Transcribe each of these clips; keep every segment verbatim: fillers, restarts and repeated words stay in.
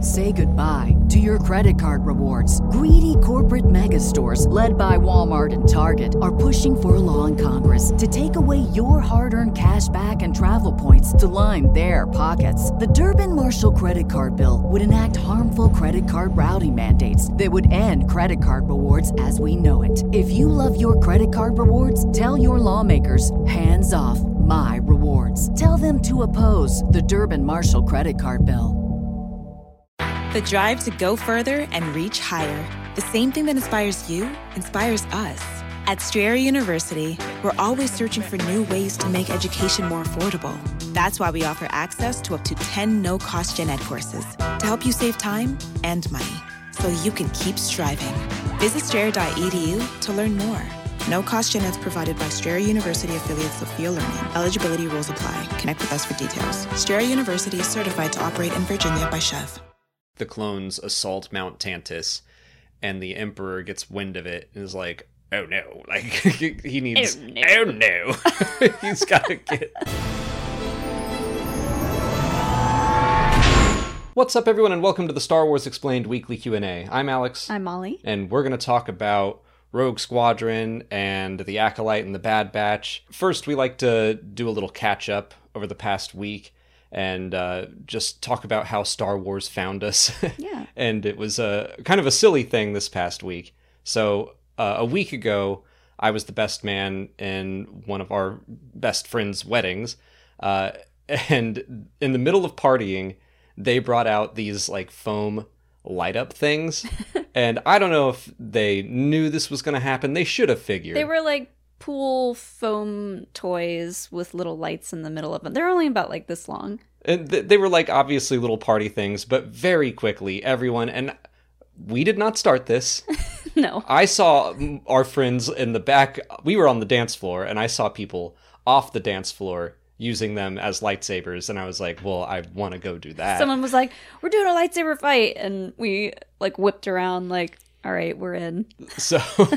Say goodbye to your credit card rewards. Greedy corporate mega stores, led by Walmart and Target, are pushing for a law in Congress to take away your hard-earned cash back and travel points to line their pockets. The Durbin-Marshall credit card bill would enact harmful credit card routing mandates that would end credit card rewards as we know it. If you love your credit card rewards, tell your lawmakers, hands off my rewards. Tell them to oppose the Durbin-Marshall credit card bill. The drive to go further and reach higher. The same thing that inspires you inspires us. At Strayer University, we're always searching for new ways to make education more affordable. That's why we offer access to up to ten no-cost gen ed courses to help you save time and money so you can keep striving. Visit strayer dot e d u to learn more. No-cost gen eds provided by Strayer University affiliates Sophia Learning. Eligibility rules apply. Connect with us for details. Strayer University is certified to operate in Virginia by Chev. The clones assault Mount Tantus, and the Emperor gets wind of it and is like, oh no, like, he needs, oh no, oh, no. He's got to get... What's up, everyone, and welcome to the Star Wars Explained Weekly Q and A. I'm Alex. I'm Molly. And we're going to talk about Rogue Squadron and the Acolyte and the Bad Batch. First, we like to do a little catch-up over the past week and uh, just talk about how Star Wars found us. Yeah. And it was a kind of a silly thing this past week. So uh, a week ago, I was the best man in one of our best friends' weddings. Uh, and in the middle of partying, they brought out these like foam light up things. And I don't know if they knew this was going to happen. They should have figured. They were like pool foam toys with little lights in the middle of them. They're only about like this long. And th- they were like obviously little party things, but very quickly everyone, and we did not start this. No. I saw our friends in the back. We were on the dance floor and I saw people off the dance floor using them as lightsabers, and I was like, well, I want to go do that. Someone was like, we're doing a lightsaber fight, and we like whipped around like, all right, we're in. So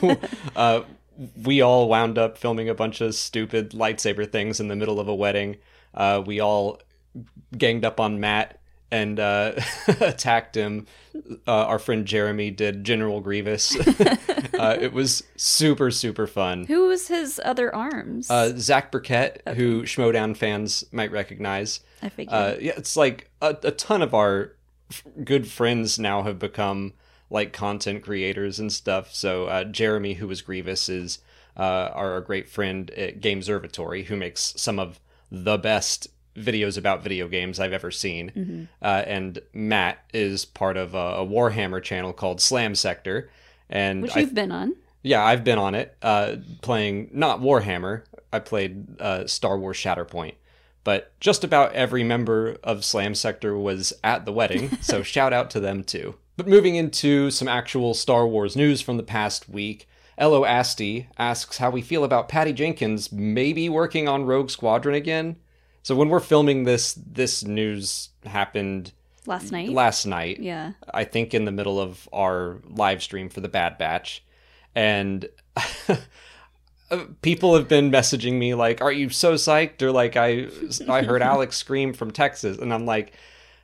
uh we all wound up filming a bunch of stupid lightsaber things in the middle of a wedding. Uh, we all ganged up on Matt and uh, attacked him. Uh, our friend Jeremy did General Grievous. uh, it was super, super fun. Who was his other arms? Uh, Zach Burkett, okay. who Schmodown fans might recognize. I figured. Uh, yeah, it's like a, a ton of our f- good friends now have become like content creators and stuff. So uh, Jeremy, who was Grievous, is uh, our great friend at Gameservatory, who makes some of the best videos about video games I've ever seen. Mm-hmm. Uh, and Matt is part of a, a Warhammer channel called Slam Sector. And Which I, you've been on. Yeah, I've been on it, uh, playing not Warhammer. I played uh, Star Wars Shatterpoint. But just about every member of Slam Sector was at the wedding, so shout out to them too. But moving into some actual Star Wars news from the past week, Elo Asti asks how we feel about Patty Jenkins maybe working on Rogue Squadron again. So when we're filming this, this news happened last night. Last night, yeah. I think in the middle of our live stream for the Bad Batch, and people have been messaging me like, "Are you so psyched?" Or like, "I I heard Alex scream from Texas," and I'm like,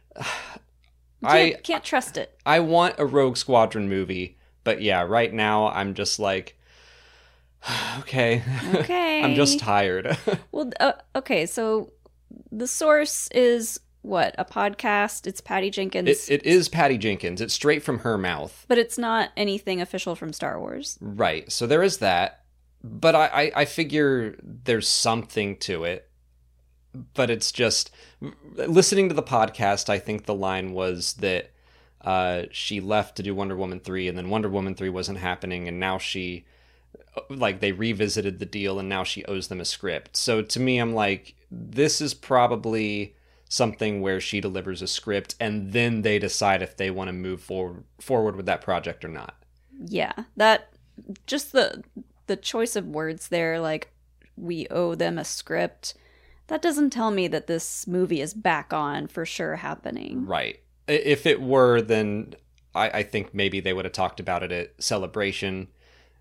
I I can't trust it. I want a Rogue Squadron movie, but yeah, right now I'm just like, okay, okay, I'm just tired. Well, uh, okay, so the source is what, a podcast? It's Patty Jenkins. It, it is Patty Jenkins. It's straight from her mouth, but it's not anything official from Star Wars, right? So there is that. But I, I, I figure there's something to it. But it's just, listening to the podcast, I think the line was that uh, she left to do Wonder Woman three, and then Wonder Woman three wasn't happening, and now she, like, they revisited the deal, and now she owes them a script. So to me, I'm like, this is probably something where she delivers a script, and then they decide if they want to move forward, forward with that project or not. Yeah, that, just the... the choice of words there, like, we owe them a script, that doesn't tell me that this movie is back on for sure happening. Right. If it were, then I, I think maybe they would have talked about it at Celebration.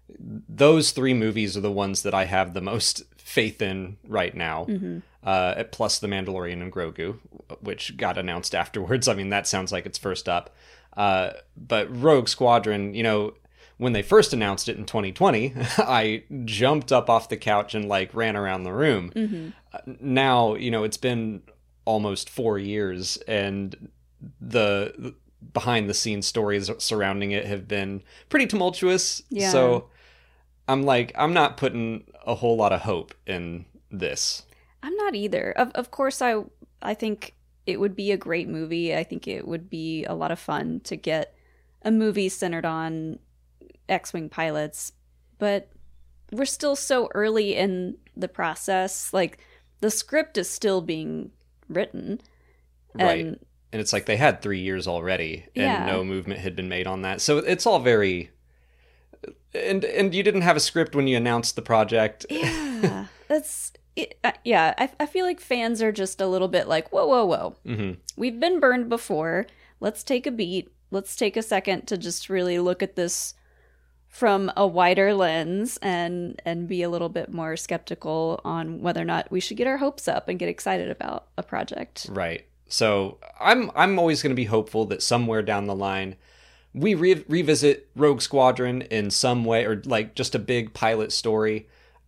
those three movies are the ones that I have the most faith in right now. Mm-hmm. Uh, plus The Mandalorian and Grogu, which got announced afterwards. I mean, that sounds like it's first up. Uh, but Rogue Squadron, you know, when they first announced it in twenty twenty, I jumped up off the couch and like ran around the room. Mm-hmm. Uh, now, you know, it's been almost four years and the, the behind the scenes stories surrounding it have been pretty tumultuous. Yeah. So I'm like, I'm not putting a whole lot of hope in this. I'm not either. Of of course, I I think it would be a great movie. I think it would be a lot of fun to get a movie centered on X-Wing pilots. But we're still so early in the process. Like, the script is still being written. Right. And, and it's like they had three years already and yeah. no movement had been made on that. So it's all very... And and you didn't have a script when you announced the project. Yeah, that's... It, uh, yeah, I, I feel like fans are just a little bit like, whoa, whoa, whoa. Mm-hmm. We've been burned before. Let's take a beat. Let's take a second to just really look at this from a wider lens and and be a little bit more skeptical on whether or not we should get our hopes up and get excited about a project. Right. So I'm I'm always going to be hopeful that somewhere down the line we re- revisit Rogue Squadron in some way, or like just a big pilot story.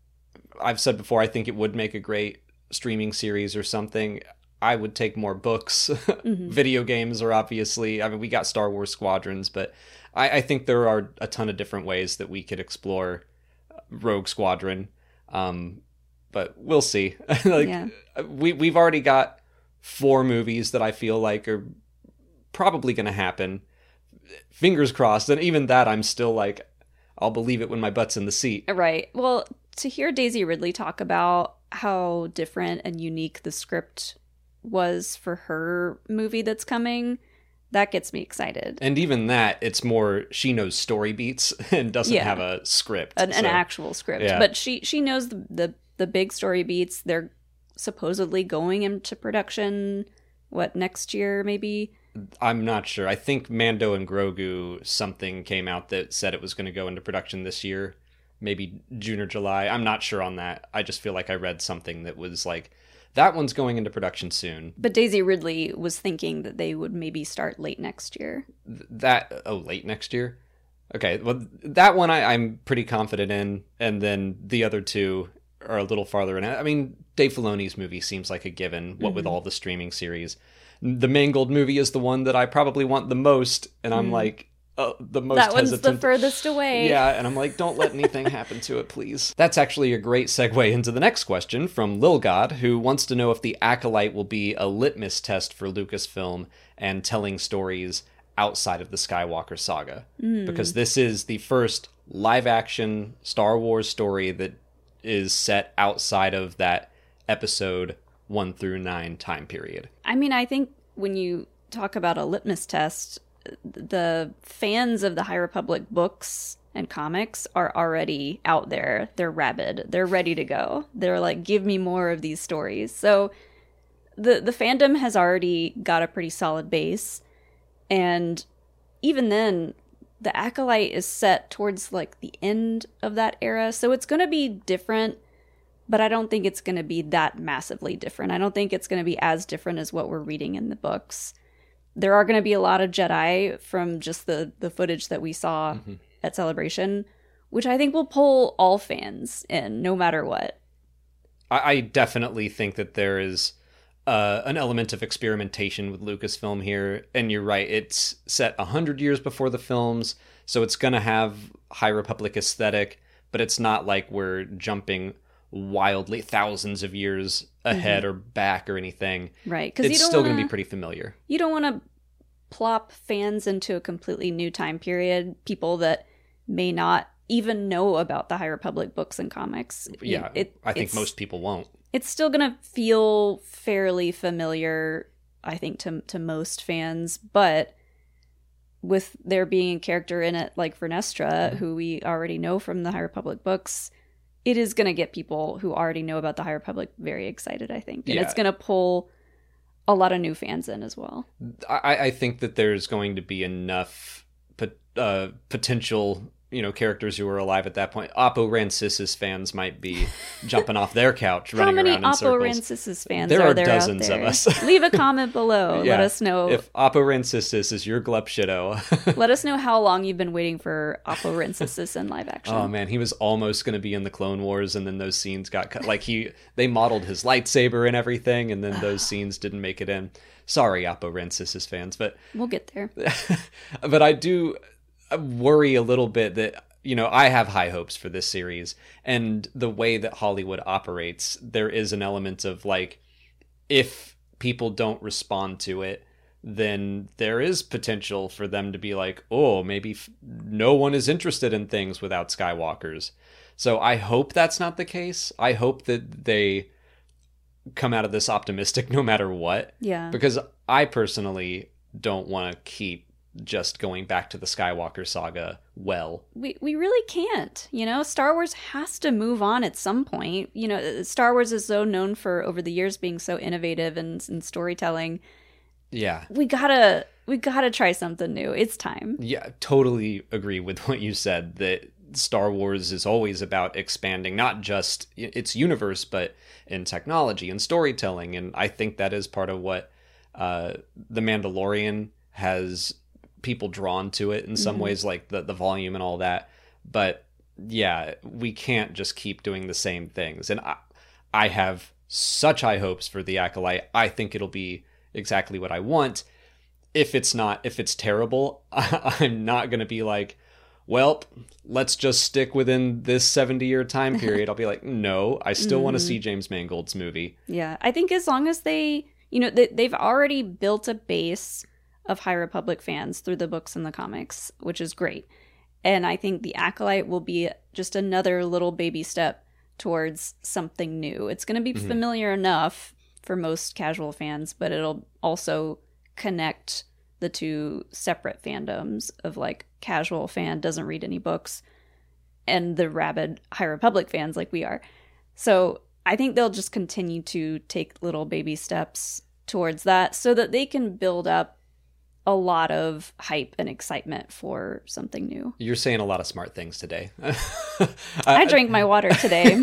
I've said before, I think it would make a great streaming series or something. I would take more books. Mm-hmm. Video games are obviously, I mean, we got Star Wars Squadrons, but I, I think there are a ton of different ways that we could explore Rogue Squadron. Um, but we'll see. like yeah. we, we've already got four movies that I feel like are probably going to happen. Fingers crossed. And even that, I'm still like, I'll believe it when my butt's in the seat. Right. Well, to hear Daisy Ridley talk about how different and unique the script was for her movie that's coming, that gets me excited. And even that, it's more she knows story beats and doesn't yeah. have a script. An, so. an actual script. Yeah. But she, she knows the, the, the big story beats. They're supposedly going into production, what, next year maybe? I'm not sure. I think Mando and Grogu, something came out that said it was going to go into production this year. Maybe June or July. I'm not sure on that. I just feel like I read something that was like, that one's going into production soon. But Daisy Ridley was thinking that they would maybe start late next year. Th- that, oh, late next year? Okay, well, that one I, I'm pretty confident in, and then the other two are a little farther in. I mean, Dave Filoni's movie seems like a given, what mm-hmm. with all the streaming series. The Mangold movie is the one that I probably want the most, and I'm mm. like, Uh, the most that one's hesitant. the furthest away. Yeah, and I'm like, don't let anything happen to it, please. That's actually a great segue into the next question from Lil God, who wants to know if The Acolyte will be a litmus test for Lucasfilm and telling stories outside of the Skywalker saga. Mm. Because this is the first live-action Star Wars story that is set outside of that episode one through nine time period. I mean, I think when you talk about a litmus test, the fans of the High Republic books and comics are already out there. They're rabid. They're ready to go. They're like, give me more of these stories. So the the fandom has already got a pretty solid base. And even then, the Acolyte is set towards like the end of that era. So it's going to be different, but I don't think it's going to be that massively different. I don't think it's going to be as different as what we're reading in the books. There are going to be a lot of Jedi from just the, the footage that we saw mm-hmm. at Celebration, which I think will pull all fans in, no matter what. I, I definitely think that there is uh, an element of experimentation with Lucasfilm here. And you're right, it's set one hundred years before the films, so it's going to have High Republic aesthetic, but it's not like we're jumping wildly thousands of years ahead mm-hmm. or back or anything. Right. It's still going to be pretty familiar. You don't want to plop fans into a completely new time period, people that may not even know about the High Republic books and comics. Yeah, it, I think most people won't. It's still going to feel fairly familiar, I think, to to most fans, but with there being a character in it like Vernestra, mm-hmm. who we already know from the High Republic books, it is going to get people who already know about the High Republic very excited, I think. And yeah. it's going to pull a lot of new fans in as well. I, I think that there's going to be enough pot, uh, potential you know, characters who were alive at that point. Oppo Rancisis fans might be jumping off their couch, running around in circles. How many Oppo Rancisis fans there are, are there dozens out there? of us. Leave a comment below. Yeah. Let us know. If Oppo Rancisis is your Glupshido. Let us know how long you've been waiting for Oppo Rancisis in live action. Oh man, he was almost going to be in the Clone Wars, and then those scenes got cut. Like he, they modeled his lightsaber and everything, and then those scenes didn't make it in. Sorry, Oppo Rancisis fans, but we'll get there. But I do worry a little bit that, you know, I have high hopes for this series, and the way that Hollywood operates, there is an element of like, if people don't respond to it, then there is potential for them to be like, oh, maybe f- no one is interested in things without Skywalkers. So I hope that's not the case. I hope that they come out of this optimistic no matter what. Yeah. Because I personally don't want to keep just going back to the Skywalker saga well. We we really can't. You know, Star Wars has to move on at some point. You know, Star Wars is so known for over the years being so innovative in, in storytelling. Yeah. We gotta we gotta try something new. It's time. Yeah, totally agree with what you said, that Star Wars is always about expanding not just its universe, but in technology and storytelling. And I think that is part of what uh, The Mandalorian has people drawn to it in some mm-hmm. ways, like the, the volume and all that. But yeah, we can't just keep doing the same things. And I, I have such high hopes for The Acolyte. I think it'll be exactly what I want. If it's not, if it's terrible, I'm not going to be like, well, let's just stick within this seventy-year time period. I'll be like, no, I still mm-hmm. want to see James Mangold's movie. Yeah, I think as long as they, you know, they, they've already built a base of High Republic fans through the books and the comics, which is great. And I think The Acolyte will be just another little baby step towards something new. It's going to be mm-hmm. familiar enough for most casual fans, but it'll also connect the two separate fandoms of like casual fan doesn't read any books and the rabid High Republic fans like we are. So I think they'll just continue to take little baby steps towards that so that they can build up a lot of hype and excitement for something new. You're saying a lot of smart things today. I, I drank my water today.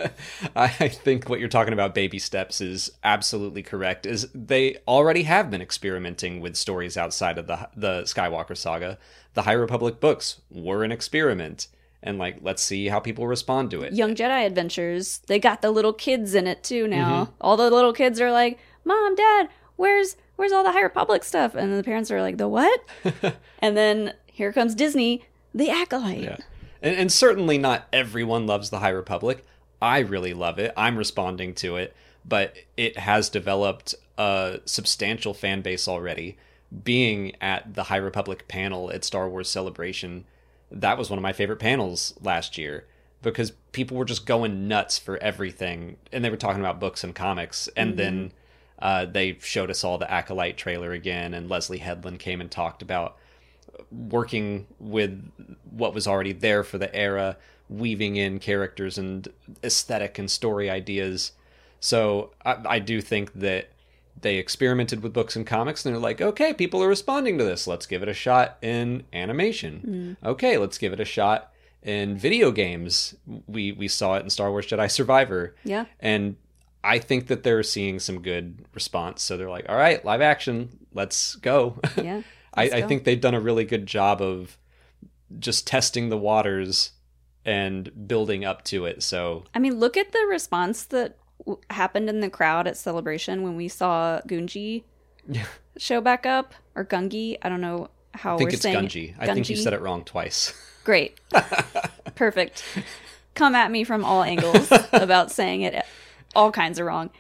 I think what you're talking about, baby steps, is absolutely correct. Is they already have been experimenting with stories outside of the the Skywalker saga. The High Republic books were an experiment. And like, let's see how people respond to it. Young Jedi Adventures, they got the little kids in it too now. Mm-hmm. All the little kids are like, Mom, Dad, where's where's all the High Republic stuff? And the parents are like, the what? And then here comes Disney, The Acolyte. Yeah. And, and certainly not everyone loves the High Republic. I really love it. I'm responding to it. But it has developed a substantial fan base already. Being at the High Republic panel at Star Wars Celebration, that was one of my favorite panels last year. Because people were just going nuts for everything. And they were talking about books and comics. And mm-hmm. then Uh, they showed us all the Acolyte trailer again, and Leslie Headland came and talked about working with what was already there for the era, weaving in characters and aesthetic and story ideas. So I, I do think that they experimented with books and comics, and they're like, okay, people are responding to this. Let's give it a shot in animation. Mm. Okay, let's give it a shot in video games. We we saw it in Star Wars Jedi Survivor. Yeah. And I think that they're seeing some good response. So they're like, all right, live action, let's go. Yeah, I, let's I go. think they've done a really good job of just testing the waters and building up to it. So, I mean, look at the response that w- happened in the crowd at Celebration when we saw Gungi show back up, or Gungi. I don't know how I think we're it's saying Gungi. it. I think you said it wrong twice. Great. Perfect. Come at me from all angles about saying it all kinds of wrong.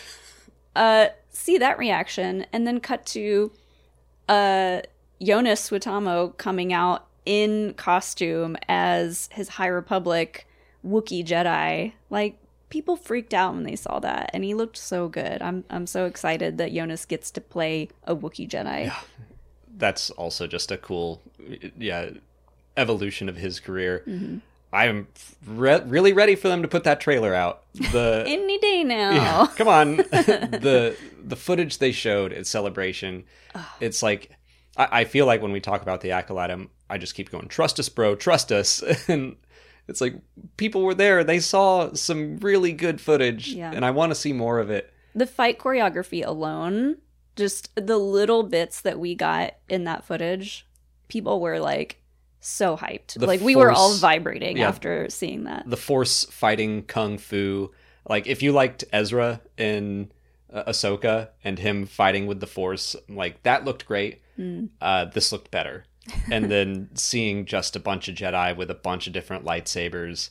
Uh, see that reaction, and then cut to uh, Jonas Suetamo coming out in costume as his High Republic Wookiee Jedi. Like, people freaked out when they saw that, and he looked so good. I'm I'm so excited that Jonas gets to play a Wookiee Jedi. Yeah, that's also just a cool, yeah, evolution of his career. Mm-hmm. I'm re- really ready for them to put that trailer out. The any day now. Yeah, come on. the the footage they showed at Celebration, oh. It's like I, I feel like when we talk about the Acolyte, I'm, I just keep going, trust us, bro, trust us. And it's like, people were there. They saw some really good footage, Yeah. and I want to see more of it. The fight choreography alone, just the little bits that we got in that footage, people were like so hyped. The like we were force- all vibrating yeah. after seeing that. The Force fighting Kung Fu. Like, if you liked Ezra in uh, Ahsoka and him fighting with the Force, like, that looked great. Mm. Uh, this looked better. And then seeing just a bunch of Jedi with a bunch of different lightsabers,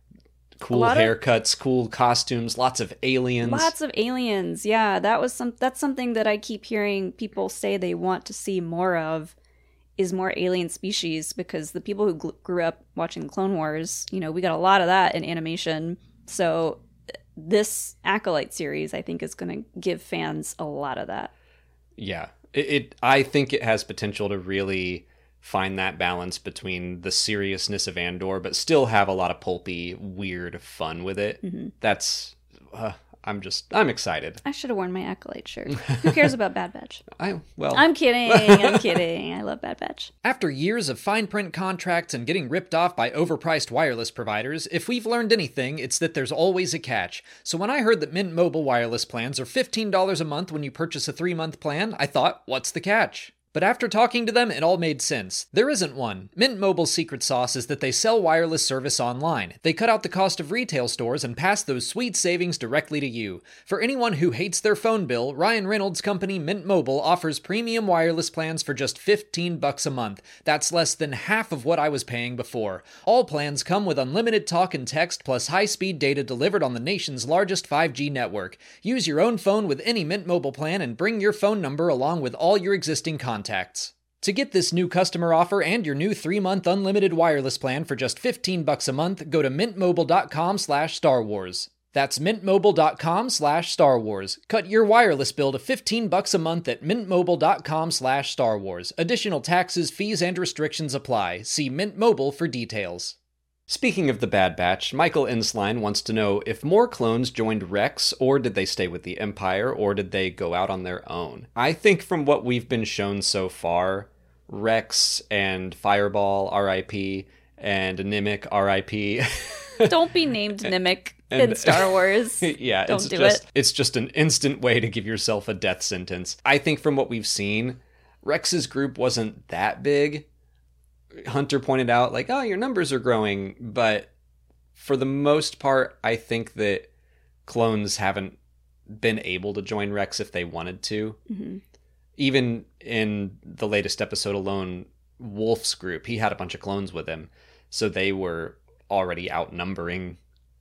cool lot of- haircuts, cool costumes, lots of aliens. Lots of aliens. Yeah, that was some that's something that I keep hearing people say they want to see more of, is more alien species, because the people who gl- grew up watching Clone Wars, you know, we got a lot of that in animation. So this Acolyte series, I think, is going to give fans a lot of that. Yeah. It, it I think it has potential to really find that balance between the seriousness of Andor, but still have a lot of pulpy, weird fun with it. Mm-hmm. That's, uh, I'm just, I'm excited. I should have worn my Acolyte shirt. Who cares about Bad Batch? I, well, I'm kidding. I'm kidding. I love Bad Batch. After years of fine print contracts and getting ripped off by overpriced wireless providers, if we've learned anything, it's that there's always a catch. So when I heard that Mint Mobile wireless plans are fifteen dollars a month when you purchase a three-month plan, I thought, what's the catch? But after talking to them, it all made sense. There isn't one. Mint Mobile's secret sauce is that they sell wireless service online. They cut out the cost of retail stores and pass those sweet savings directly to you. For anyone who hates their phone bill, Ryan Reynolds' company Mint Mobile offers premium wireless plans for just fifteen bucks a month. That's less than half of what I was paying before. All plans come with unlimited talk and text plus high-speed data delivered on the nation's largest five G network. Use your own phone with any Mint Mobile plan and bring your phone number along with all your existing contacts. Contacts. To get this new customer offer and your new three-month unlimited wireless plan for just fifteen bucks a month, go to mintmobile.com slash Star Wars. That's mintmobile.com slash Star Wars. Cut your wireless bill to fifteen bucks a month at mintmobile.com slash Star Wars. Additional taxes, fees, and restrictions apply. See Mint Mobile for details. Speaking of the Bad Batch, Michael Insline wants to know if more clones joined Rex, or did they stay with the Empire, or did they go out on their own? I think from what we've been shown so far, Rex and Fireball, R I P, and Nimic, R I P. Don't be named Nimic And- in Star Wars. Yeah, Don't it's do just it. it's just an instant way to give yourself a death sentence. I think from what we've seen, Rex's group wasn't that big. Hunter pointed out, like, oh, your numbers are growing, but for the most part, I think that clones haven't been able to join Rex if they wanted to. Mm-hmm. Even in the latest episode alone, Wolf's group, he had a bunch of clones with him, so they were already outnumbering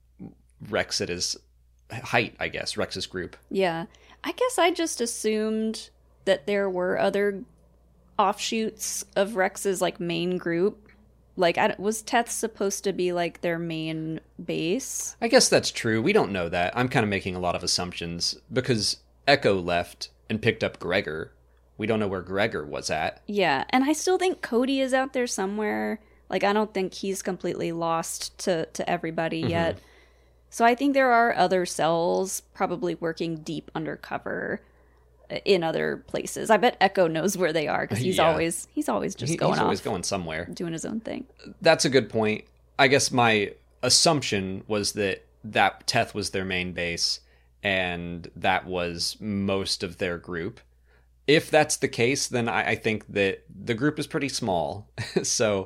Rex at his height, I guess, Rex's group. Yeah. I guess I just assumed that there were other offshoots of Rex's, like, main group. Like, I, was Teth supposed to be, like, their main base? I guess that's true. We don't know that. I'm kind of making a lot of assumptions because Echo left and picked up Gregor. We don't know where Gregor was at. Yeah, and I still think Cody is out there somewhere. Like, I don't think he's completely lost to, to everybody Mm-hmm. yet. So I think there are other cells probably working deep undercover in other places. I bet Echo knows where they are because he's Yeah. always he's always just He- going He's off, always going somewhere. doing his own thing. That's a good point. I guess my assumption was that that Teth was their main base and that was most of their group. If that's the case, then I, I think that the group is pretty small. So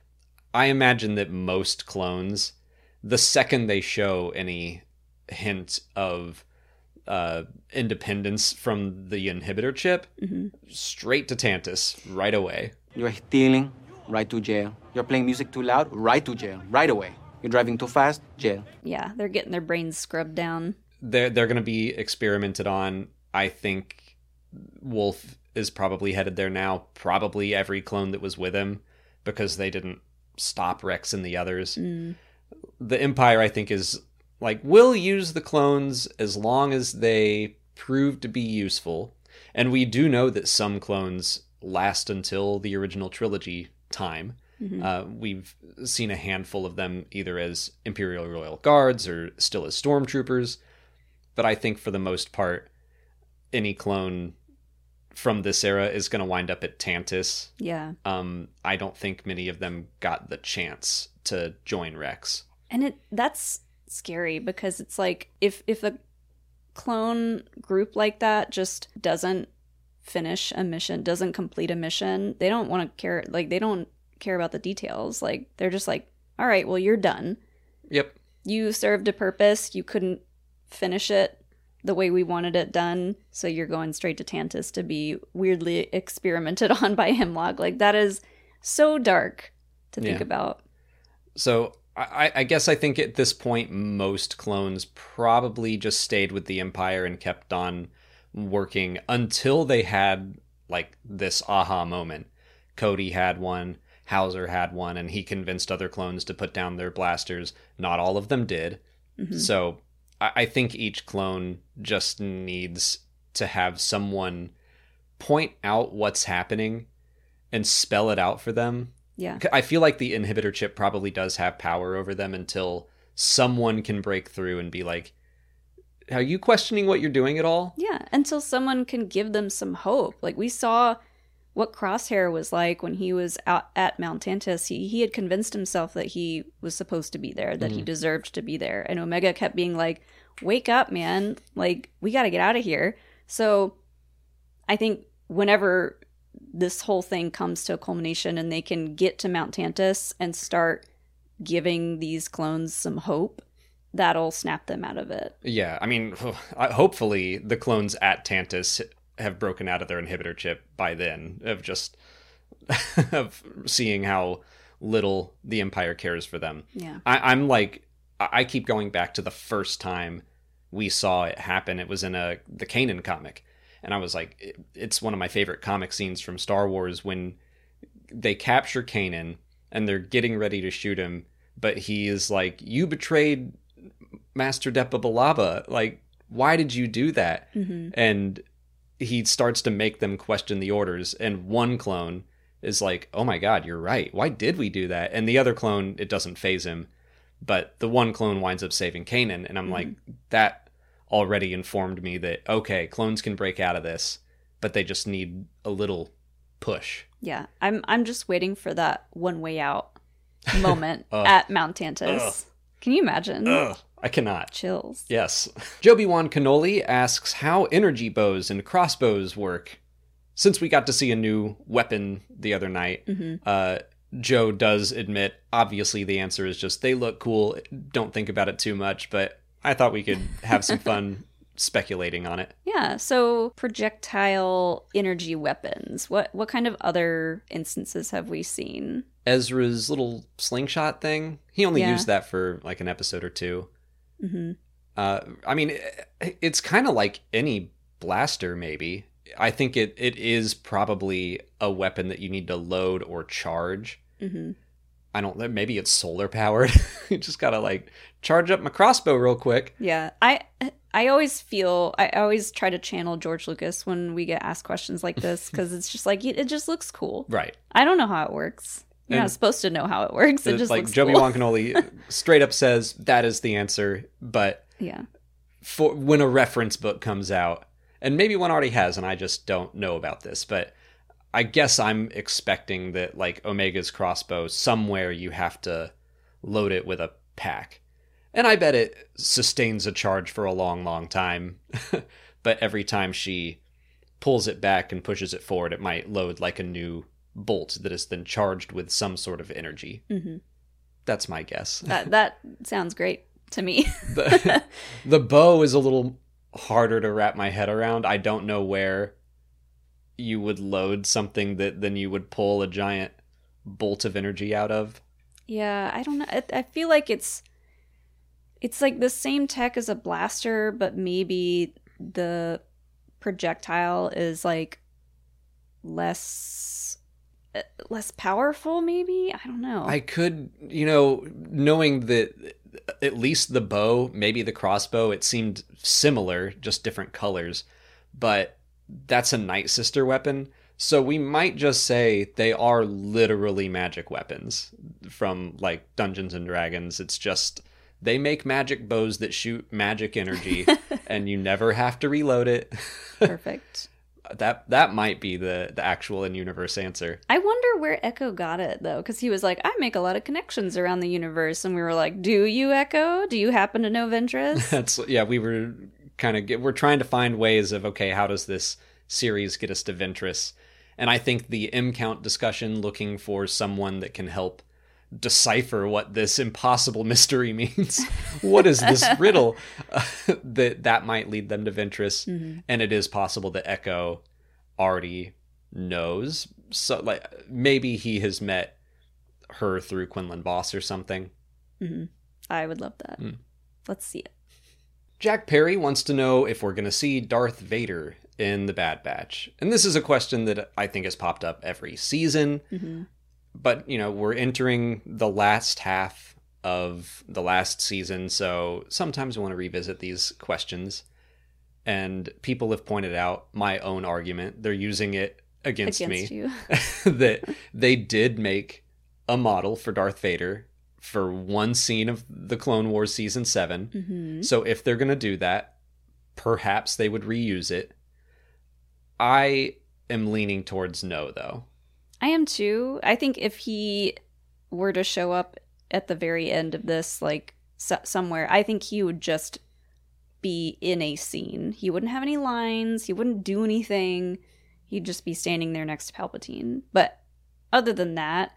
I imagine that most clones, the second they show any hint of uh, independence from the inhibitor chip, Mm-hmm. straight to Tantus right away. You're stealing, right to jail. You're playing music too loud, right to jail, right away. You're driving too fast, jail. Yeah, they're getting their brains scrubbed down. They're, they're going to be experimented on. I think Wolf is probably headed there now. Probably every clone that was with him, because they didn't stop Rex and the others. Mm. The Empire, I think, is like, we'll use the clones as long as they prove to be useful. And we do know that some clones last until the original trilogy time. Mm-hmm. Uh, we've seen a handful of them either as Imperial Royal Guards or still as stormtroopers. But I think for the most part, any clone from this era is going to wind up at Tantus. Yeah. Um, I don't think many of them got the chance to join Rex. And it that's scary because it's like if if a clone group like that just doesn't finish a mission, doesn't complete a mission, they don't want to care, like they don't care about the details. Like they're just like, all right, well, you're done. Yep. You served a purpose. You couldn't finish it the way we wanted it done, so you're going straight to Tantus to be weirdly experimented on by Hemlock. Like that is so dark to think Yeah. about. So I, I guess I think at this point, most clones probably just stayed with the Empire and kept on working until they had like this aha moment. Cody had one, Hauser had one, and he convinced other clones to put down their blasters. Not all of them did. Mm-hmm. So I, I think each clone just needs to have someone point out what's happening and spell it out for them. Yeah. I feel like the inhibitor chip probably does have power over them until someone can break through and be like, are you questioning what you're doing at all? Yeah, until someone can give them some hope. Like we saw what Crosshair was like when he was out at Mount Tantus. He, he had convinced himself that he was supposed to be there, that mm-hmm. he deserved to be there. And Omega kept being like, wake up, man. Like, we got to get out of here. So I think whenever this whole thing comes to a culmination and they can get to Mount Tantus and start giving these clones some hope, that'll snap them out of it. Yeah, I mean, hopefully the clones at Tantus have broken out of their inhibitor chip by then, of just of seeing how little the Empire cares for them. Yeah. I, I'm like, I keep going back to the first time we saw it happen. It was in a the Kanan comic. And I was like, it, it's one of my favorite comic scenes from Star Wars when they capture Kanan and they're getting ready to shoot him. But he is like, you betrayed Master Depa Billaba. Like, why did you do that? Mm-hmm. And he starts to make them question the orders. And one clone is like, oh my God, you're right. Why did we do that? And the other clone, it doesn't faze him. But the one clone winds up saving Kanan. And I'm mm-hmm. like, that already informed me that, okay, clones can break out of this, but they just need a little push. Yeah, I'm I'm just waiting for that one way out moment at Mount Tantus. Ugh. Can you imagine? Ugh. I cannot. Chills. Yes. Joby-Wan Canoli asks how energy bows and crossbows work. Since we got to see a new weapon the other night, mm-hmm. uh, Joe does admit, obviously the answer is just they look cool. Don't think about it too much, but I thought we could have some fun speculating on it. Yeah, so projectile energy weapons. What what kind of other instances have we seen? Ezra's little slingshot thing. He only yeah. used that for like an episode or two. Mm-hmm. Uh, I mean, it's kind of like any blaster, maybe. I think it, it is probably a weapon that you need to load or charge. Mm-hmm. I don't know, maybe it's solar powered. You just gotta like charge up my crossbow real quick. Yeah, I I always feel, I always try to channel George Lucas when we get asked questions like this, because it's just like, it just looks cool. Right. I don't know how it works. You're and not supposed to know how it works. It just like looks Joby-Wan cool. Canoli straight up says that is the answer, but yeah, for when a reference book comes out, and maybe one already has, and I just don't know about this, but I guess I'm expecting that like Omega's crossbow, somewhere you have to load it with a pack. And I bet it sustains a charge for a long, long time. But every time she pulls it back and pushes it forward, it might load like a new bolt that is then charged with some sort of energy. Mm-hmm. That's my guess. That, that sounds great to me. the, the bow is a little harder to wrap my head around. I don't know where you would load something that then you would pull a giant bolt of energy out of. Yeah, I don't know. I, I feel like it's it's like the same tech as a blaster, but maybe the projectile is like less less powerful, maybe? I don't know. I could, you know, knowing that at least the bow, maybe the crossbow, it seemed similar, just different colors, but that's a Night Sister weapon, so we might just say they are literally magic weapons from like Dungeons and Dragons. It's just they make magic bows that shoot magic energy and you never have to reload it. Perfect. that that might be the the actual in-universe answer. I wonder where Echo got it, though, because he was like, I make a lot of connections around the universe, and we were like, do you, Echo? Do you happen to know Ventress? That's yeah, we were kind of we're trying to find ways of, okay, how does this series get us to Ventress? And I think the M-Count discussion, looking for someone that can help decipher what this impossible mystery means. What is this riddle? Uh, that that might lead them to Ventress. Mm-hmm. And it is possible that Echo already knows. So like maybe he has met her through Quinlan Voss or something. Mm-hmm. I would love that. Mm. Let's see it. Jack Perry wants to know if we're going to see Darth Vader in the Bad Batch. And this is a question that I think has popped up every season. Mm-hmm. But, you know, we're entering the last half of the last season, so sometimes we want to revisit these questions. And people have pointed out my own argument. They're using it against, against me. You. That they did make a model for Darth Vader for one scene of the Clone Wars Season seven. Mm-hmm. So if they're going to do that, perhaps they would reuse it. I am leaning towards no, though. I am too. I think if he were to show up at the very end of this, like so- somewhere, I think he would just be in a scene. He wouldn't have any lines. He wouldn't do anything. He'd just be standing there next to Palpatine. But other than that,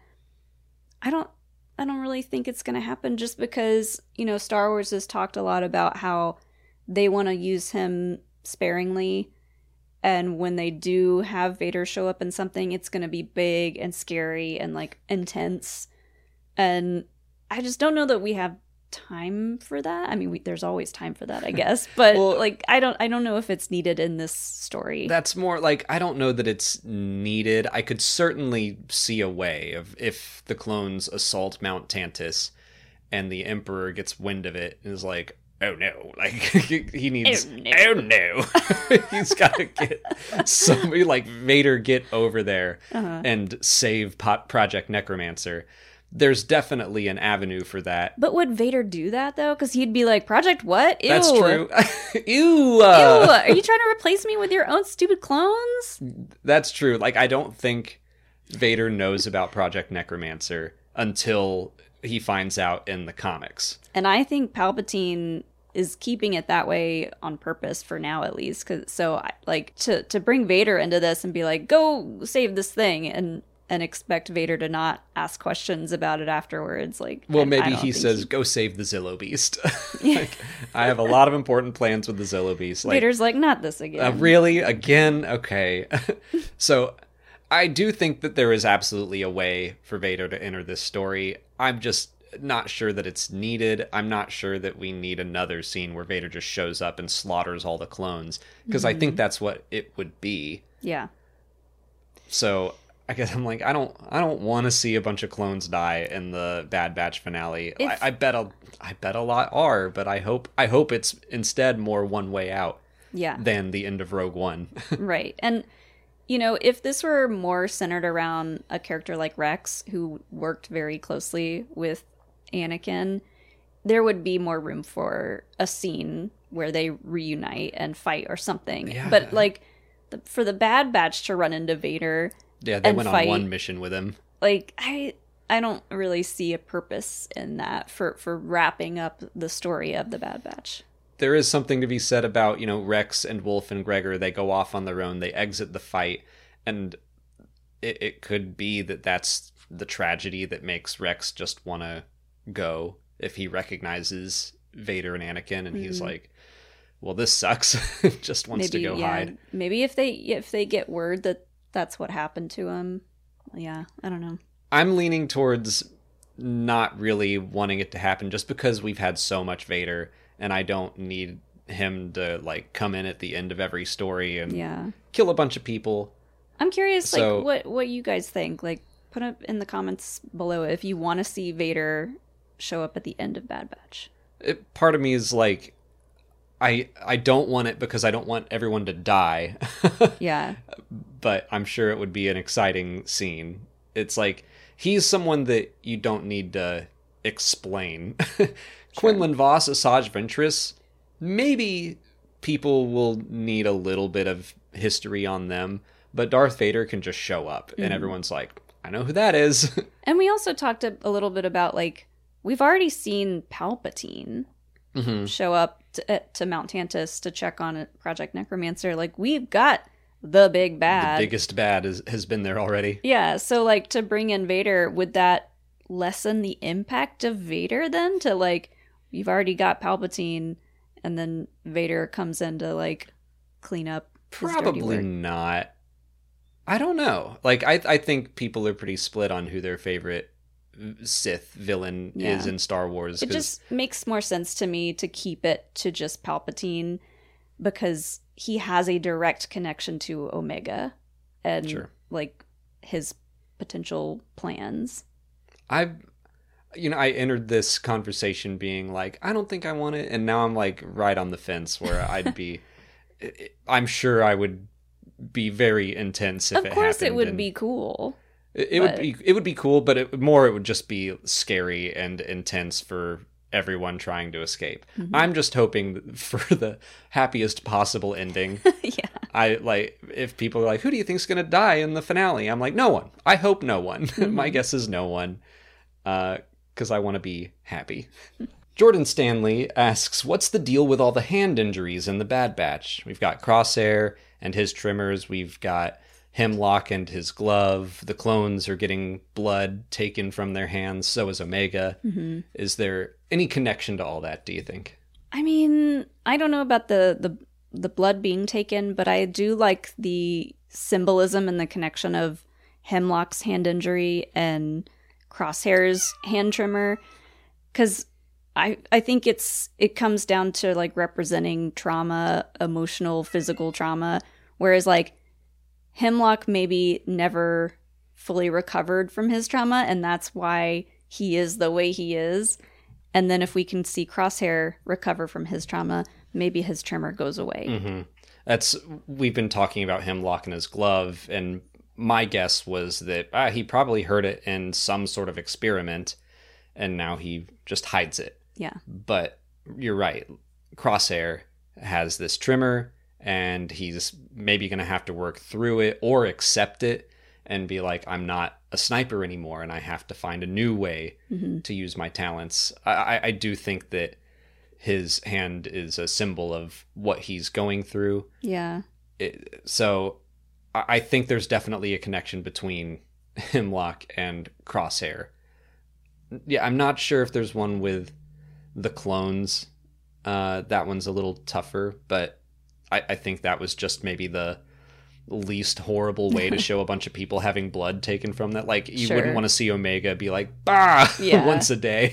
I don't. I don't really think it's going to happen. Just because, you know, Star Wars has talked a lot about how they want to use him sparingly. And when they do have Vader show up in something, it's going to be big and scary and, like, intense. And I just don't know that we have time for that. I mean, we, there's always time for that, I guess. But, well, like, I don't I don't know if it's needed in this story. That's more, like, I don't know that it's needed. I could certainly see a way of if the clones assault Mount Tantus and the Emperor gets wind of it and is like, oh no, like he needs, oh no, oh, no. He's got to get somebody like Vader get over there uh-huh. and save Pot Project Necromancer. There's definitely an avenue for that. But would Vader do that, though? Because he'd be like, Project what? Ew. That's true. Ew. Uh. Ew. Are you trying to replace me with your own stupid clones? That's true. Like, I don't think Vader knows about Project Necromancer until he finds out in the comics. And I think Palpatine is keeping it that way on purpose for now, at least. Cause, so, like, to, to bring Vader into this and be like, go save this thing, and and expect Vader to not ask questions about it afterwards. Like, well, I, maybe I he says, he... go save the Zillo Beast. Like, I have a lot of important plans with the Zillo Beast. Like, Vader's like, not this again. Uh, really? Again? Okay. So I do think that there is absolutely a way for Vader to enter this story. I'm just not sure that it's needed. I'm not sure that we need another scene where Vader just shows up and slaughters all the clones, because mm-hmm. I think that's what it would be. Yeah. So I guess I'm like, I don't, I don't want to see a bunch of clones die in the Bad Batch finale. If, I, I bet a, I bet a lot are, but I hope, I hope it's instead more One Way Out. Yeah. Than the end of Rogue One. Right, and you know, if this were more centered around a character like Rex, who worked very closely with Anakin, there would be more room for a scene where they reunite and fight or something. Yeah. But like, the, for the Bad Batch to run into Vader. Yeah, they went fight, on one mission with him. Like, I I don't really see a purpose in that for, for wrapping up the story of the Bad Batch. There is something to be said about, you know, Rex and Wolf and Gregor, they go off on their own, they exit the fight, and it, it could be that that's the tragedy that makes Rex just want to go if he recognizes Vader and Anakin, and mm-hmm. he's like, well, this sucks. Just wants maybe, to go yeah, hide. Maybe if they if they get word that that's what happened to him. Yeah, I don't know. I'm leaning towards not really wanting it to happen just because we've had so much Vader, and I don't need him to like come in at the end of every story and yeah. kill a bunch of people. I'm curious, so, like what what you guys think. Like, put up in the comments below if you want to see Vader show up at the end of Bad Batch. It, part of me is like, I I don't want it because I don't want everyone to die. Yeah. But I'm sure it would be an exciting scene. It's like, he's someone that you don't need to explain. Sure. Quinlan Voss, Asajj Ventress, maybe people will need a little bit of history on them, but Darth Vader can just show up and Mm-hmm. everyone's like, I know who that is. And we also talked a, a little bit about, like, we've already seen Palpatine Mm-hmm. show up to, uh, to Mount Tantus to check on Project Necromancer. Like, we've got the big bad. The biggest bad is, has been there already. Yeah, so, like, to bring in Vader, would that lessen the impact of Vader then? To, like, you've already got Palpatine, and then Vader comes in to, like, clean up his dirty Probably work. not. I don't know. Like, I I think people are pretty split on who their favorite Sith villain Yeah. is in Star Wars. It 'cause- just makes more sense to me to keep it to just Palpatine because he has a direct connection to Omega and Sure. like his potential plans. I, you know, I entered this conversation being like, I don't think I want it, and now I'm like right on the fence where I'd be. I'm sure I would be very intense if Of it course, it happened, would and be cool. It, it but- would be it would be cool, but it, more it would just be scary and intense for everyone trying to escape. Mm-hmm. I'm just hoping for the happiest possible ending. Yeah. I like if people are like, who do you think's gonna die in the finale? I'm like, no one. I hope no one. Mm-hmm. My guess is no one, because I want to be happy. Jordan Stanley asks, what's the deal with all the hand injuries in the Bad Batch? We've got Crosshair and his trimmers. We've got Hemlock and his glove. The clones are getting blood taken from their hands. So is Omega. Mm-hmm. Is there any connection to all that, do you think? I mean, I don't know about the, the the blood being taken, but I do like the symbolism and the connection of Hemlock's hand injury and Crosshair's hand trimmer, because I I think it's it comes down to like representing trauma, emotional, physical trauma, whereas like Hemlock maybe never fully recovered from his trauma, and that's why he is the way he is. And then if we can see Crosshair recover from his trauma, maybe his tremor goes away. Mm-hmm. That's we've been talking about Hemlock and his glove, and my guess was that ah, he probably heard it in some sort of experiment, and now he just hides it. Yeah. But you're right. Crosshair has this trimmer, and he's maybe going to have to work through it or accept it and be like, I'm not a sniper anymore, and I have to find a new way Mm-hmm. to use my talents. I, I, I do think that his hand is a symbol of what he's going through. Yeah. It, so I, I think there's definitely a connection between Hemlock and Crosshair. Yeah, I'm not sure if there's one with the clones. Uh, that one's a little tougher, but I, I think that was just maybe the least horrible way to show a bunch of people having blood taken from that. Like, you Sure. wouldn't want to see Omega be like, bah, Yeah. once a day.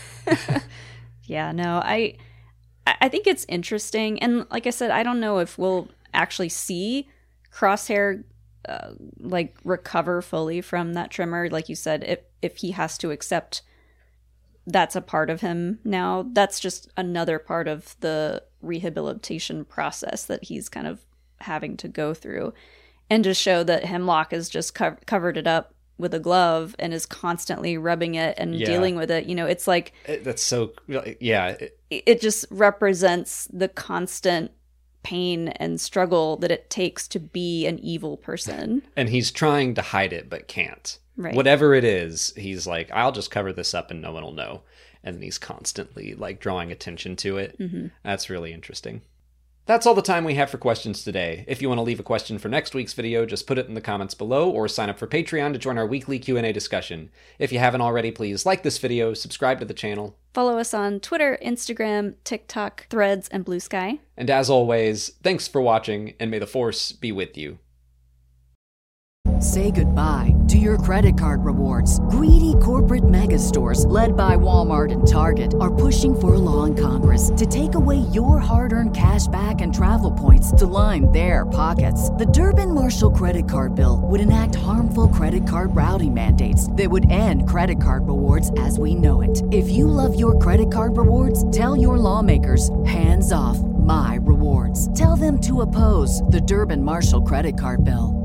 Yeah, no, I I think it's interesting. And like I said, I don't know if we'll actually see Crosshair uh, like recover fully from that tremor. Like you said, if if he has to accept that's a part of him now, that's just another part of the rehabilitation process that he's kind of having to go through. And to show that Hemlock has just co- covered it up with a glove and is constantly rubbing it and Yeah. dealing with it. You know, it's like It- That's so, yeah. it- it just represents the constant pain and struggle that it takes to be an evil person. And he's trying to hide it, but can't. Right. Whatever it is, he's like, I'll just cover this up and no one will know. And then he's constantly like drawing attention to it. Mm-hmm. That's really interesting. That's all the time we have for questions today. If you want to leave a question for next week's video, just put it in the comments below or sign up for Patreon to join our weekly Q and A discussion. If you haven't already, please like this video, subscribe to the channel. Follow us on Twitter, Instagram, TikTok, Threads, and Blue Sky. And as always, thanks for watching, and may the Force be with you. Say goodbye to your credit card rewards. Greedy corporate mega stores, led by Walmart and Target, are pushing for a law in Congress to take away your hard-earned cash back and travel points to line their pockets. The Durbin-Marshall credit card bill would enact harmful credit card routing mandates that would end credit card rewards as we know it. If you love your credit card rewards, tell your lawmakers, hands off my rewards. Tell them to oppose the Durbin-Marshall credit card bill.